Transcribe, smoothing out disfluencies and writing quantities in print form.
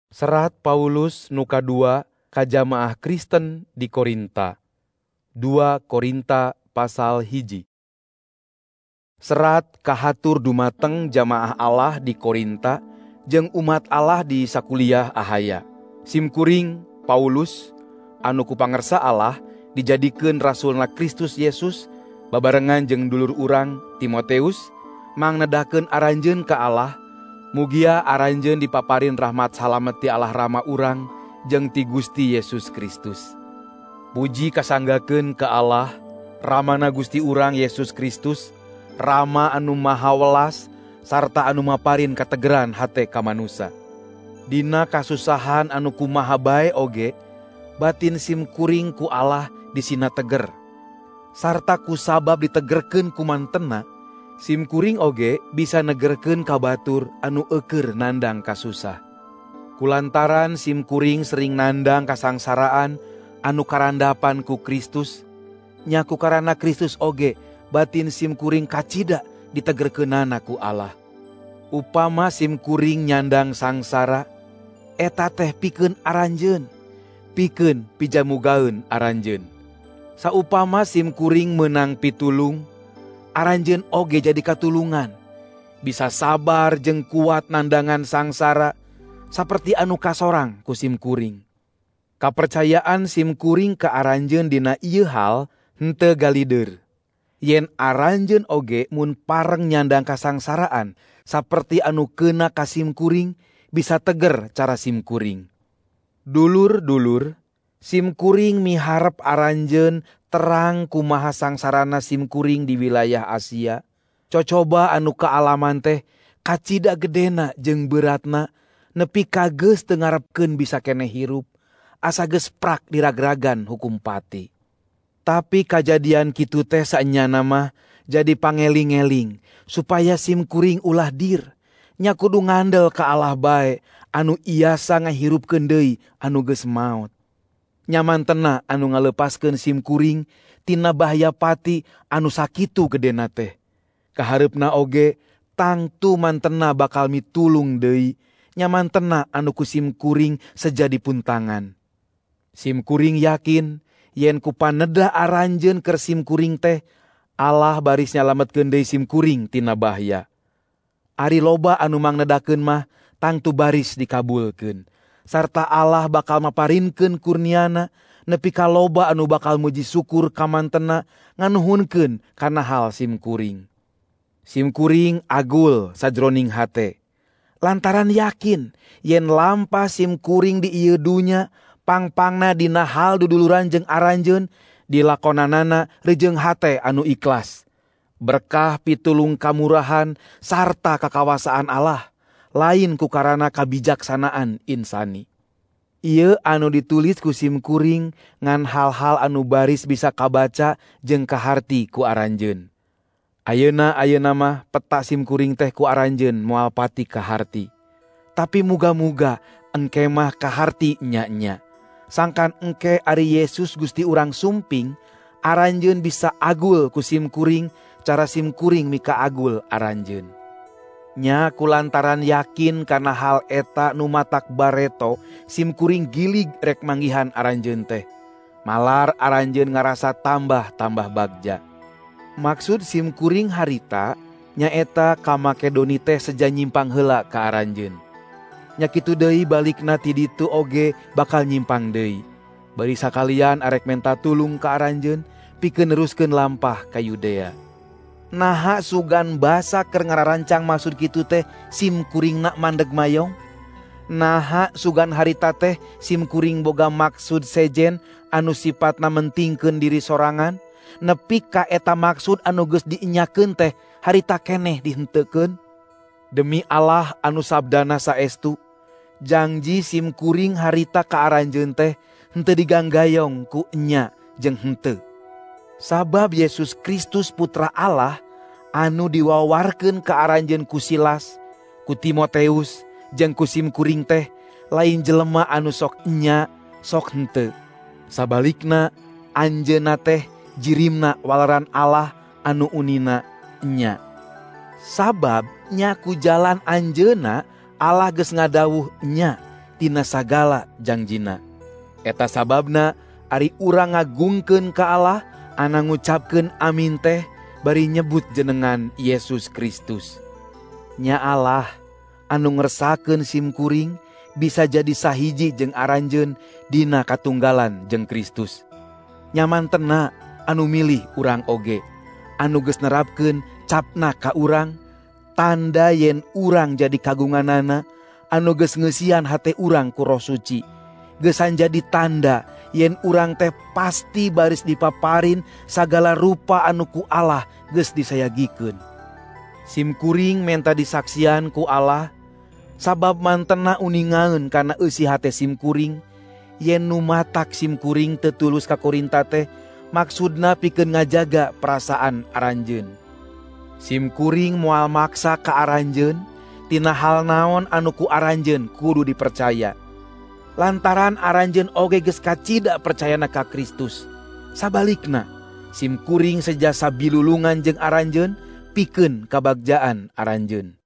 Serat Paulus nu kadua ka jamaah Kristen di Korinta. 2 Korinta pasal 1. Serat kahatur dumateng jamaah Allah di Korinta jeung umat Allah di sakuliah Ahaya. Simkuring Paulus anu ku pangersa Allah dijadikeun rasulna Kristus Yesus babarengan jeung dulur urang Timoteus mangnedakeun aranjeun ka Allah. Mugia aranjeun dipaparin rahmat salamet ti Allah Rama urang jeung ti Gusti Yesus Kristus. Puji kasanggakeun ka Allah, Ramana Gusti urang Yesus Kristus, Rama anu maha welas sarta anu maparin kategeran hate ka manusa. Dina kasusahan anu kumaha bae oge, batin simkuring ku Allah disina teger. Sarta ku sabab ditegerkeun ku mantena, simkuring oge bisa negerkeun ka batur anu eukeur nandang kasusah. Kulantaran simkuring sering nandang kasangsaraan anu karandapan ku Kristus, nya ku karana Kristus oge batin simkuring kacida ditegerkeunana ku Allah. Upama simkuring nyandang sangsara, eta teh pikeun aranjeun, pikeun pijamugaeun aranjeun. Saupama simkuring meunang pitulung, aranjeun oge jadi katulungan, bisa sabar jeung kuat nandangan sangsara, saperti anu kasorang ku simkuring. Kapercayaan simkuring ka aranjeun dina ieu hal henteu galideur. Yen aranjeun oge mun pareng nyandang kasangsaraan, saperti anu keuna ka simkuring, bisa teger cara simkuring. Dulur-dulur, simkuring miharep aranjeun terang kumaha sangsarana simkuring di wilayah Asia. Cocoba anu kaalaman teh kacida gedena jeung beratna nepi ka geus teu ngarepkeun bisa keneh hirup, asa geus prak diragragan hukum pati. Tapi kajadian kitu teh saenyana mah jadi pangeling-eling supaya simkuring ulah dir, nya kudu ngandel ka Allah bae anu iasa ngahirupkeun deui anu geus maot. Nyamantena anu ngalepaskeun simkuring tina bahaya pati anu sakitu gedena teh. Kahareupna oge tangtu mantena bakal mitulung deui, nyamantena anu ku simkuring sejadi puntangan. Simkuring yakin yen ku paneda aranjeun keur simkuring teh, Allah baris nyalametkeun deui simkuring tina bahaya. Ari loba anu mangnedakeun mah tangtu baris dikabulkeun. Sarta Allah bakal maparinkeun kurniana nepi ka loba anu bakal muji syukur ka mantena nganuhunkeun kana hal simkuring. Simkuring agul sajroning hate, lantaran yakin yen lampah simkuring di ieu dunya pangpangna dina hal duduluran jeung aranjeun dilakonanana rejeung hate anu ikhlas. Berkah pitulung kamurahan sarta kakawasaan Allah, lain ku karana kabijaksanaan insani. Ieu anu ditulis ku simkuring ngan hal-hal anu baris bisa kabaca jeung kaharti ku aranjeun. Ayeuna mah peta simkuring teh ku aranjeun moal pati kaharti. Tapi muga-muga engke mah kaharti nya-nya. Sangkan engke ari Yesus Gusti urang sumping, aranjeun bisa agul ku simkuring cara simkuring mika agul aranjeun. Nya kulantaran yakin kana hal eta nu matak bareto, simkuring gilig rek manggihan aranjeun teh. Malar aranjeun ngarasa tambah bagja. Maksud simkuring harita nyaeta ka Makedoni teh seja nyimpang heula ka aranjeun. Nya kitu deui balikna ti ditu oge bakal nyimpang deui. Bari sakalian arek menta tulung ka aranjeun pikeun neruskeun lampah ka Yudea. Naha sugan basa keur ngararancang maksud kitu teh simkuringna mandeg mayong? Naha sugan harita teh simkuring boga maksud sejen anu sipatna mentingkeun diri sorangan? Nepi ka eta maksud anu geus diinyakeun teh harita keneh dihenteukeun? Demi Allah anu sabdana saestu, janji simkuring harita ka aranjeun teh henteu diganggayong ku enya jeung henteu. Sabab Yesus Kristus Putra Allah anu diwawarkeun ka aranjeun ku Silas, ku Timoteus jeung ku simkuring teh lain jelema anu sok enya sok henteu. Sabalikna anjeunna teh jirimna walaran Allah anu unina enya. Sabab nya ku jalan anjeunna Allah geus ngadawuh nya, tina sagala jangjina. Eta sababna ari urang ngagungkeun ka Allah, ana ngucapkeun amin teh bari nyebut jenengan Yesus Kristus. Nya Allah anu ngersakeun simkuring bisa jadi sahiji jeung aranjeun dina katunggalan jeung Kristus. Nyaman tena anu milih urang oge, anu geus nerapkeun capna ka urang, tanda yen urang jadi kagunganana, anu geus ngeusian hate urang ku Roh Suci, geusan jadi tanda yen urang teh pasti baris dipaparin sagala rupa anu ku Allah geus disayagikeun. Simkuring menta disaksian ku Allah, sabab mantena uningaeun kana eusi hate simkuring, yen nu matak simkuring teu tulus ka Korinta teh maksudna pikeun ngajaga perasaan aranjeun. Simkuring moal maksa ka aranjeun tina hal naon anu ku aranjeun kudu dipercaya. Lantaran aranjeun oge geus kacida percayana ka Kristus. Sabalikna, simkuring sejasa bilulungan jeung aranjeun pikeun kabagjaan aranjeun.